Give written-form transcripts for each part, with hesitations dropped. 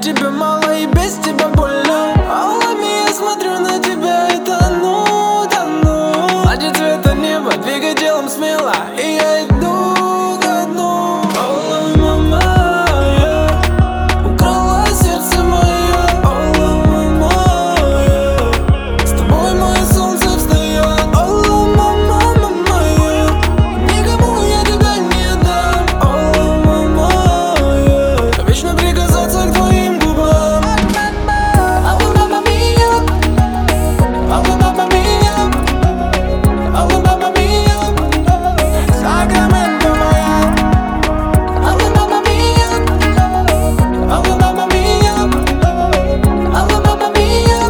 тебя мало и без тебя больно. Алами я смотрю на тебя и тону, тону. Значит, цвета неба, двигай телом смело, и я иду ко дну. Алла, мама, украла сердце мое. Алла, мама, с тобой мое солнце встает. Алла, мама, никому я тебя не дам. Алла, мама, вечно прикасаться к твоим губам. Алла, мама мия, алла, мама мия, алла, мама мия, Сакраменто моя. Алла, мама мия, алла, мама мия, алла, мама мия.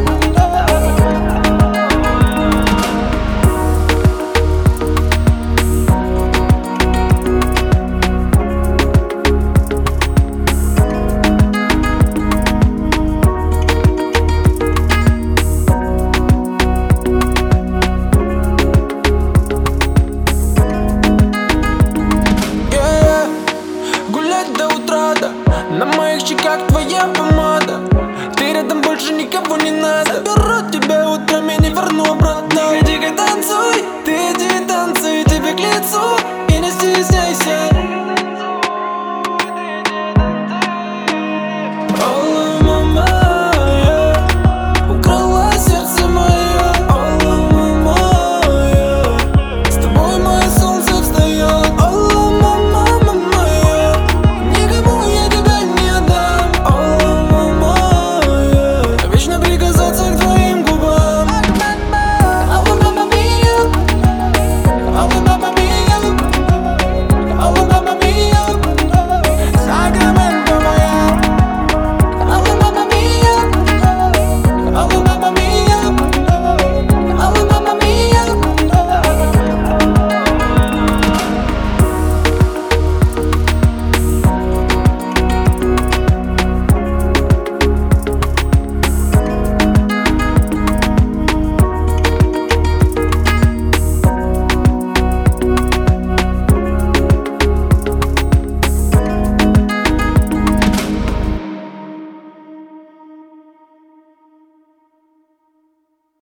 Гулять до утра, да, на моих щеках твоя помада. Ты рядом, больше никого не надо. Заберу тебя утром и не верну обратно. Тихо, тихо танцуй, ты иди танцуй, тебе к лицу. И не стесняйся.